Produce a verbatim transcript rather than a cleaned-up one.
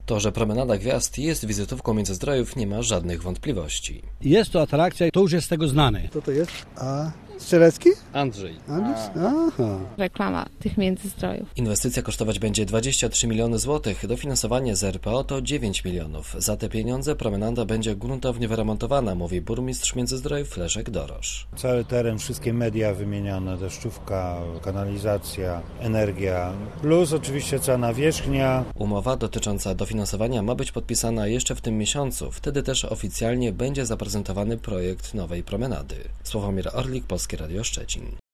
To, że Promenada Gwiazd jest wizytówką Międzyzdrojów, nie ma żadnych wątpliwości. Jest to atrakcja, to już jest z tego znane. Co to jest? A Strzelecki? Andrzej. Andrzej? Aha. Reklama tych Międzyzdrojów. Inwestycja kosztować będzie dwadzieścia trzy miliony złotych, dofinansowanie z R P O to dziewięć milionów. Za te pieniądze promenada będzie gruntownie wyremontowana, mówi burmistrz Międzyzdrojów Leszek Dorosz. Cały teren, wszystkie media wymieniane, deszczówka, kanalizacja, energia, plus oczywiście cała nawierzchnia. Umowa dotycząca dofinansowania ma być podpisana jeszcze w tym miesiącu, wtedy też oficjalnie będzie zaprezentowany projekt nowej promenady. Sławomir Orlik, Polskie Radio Szczecin.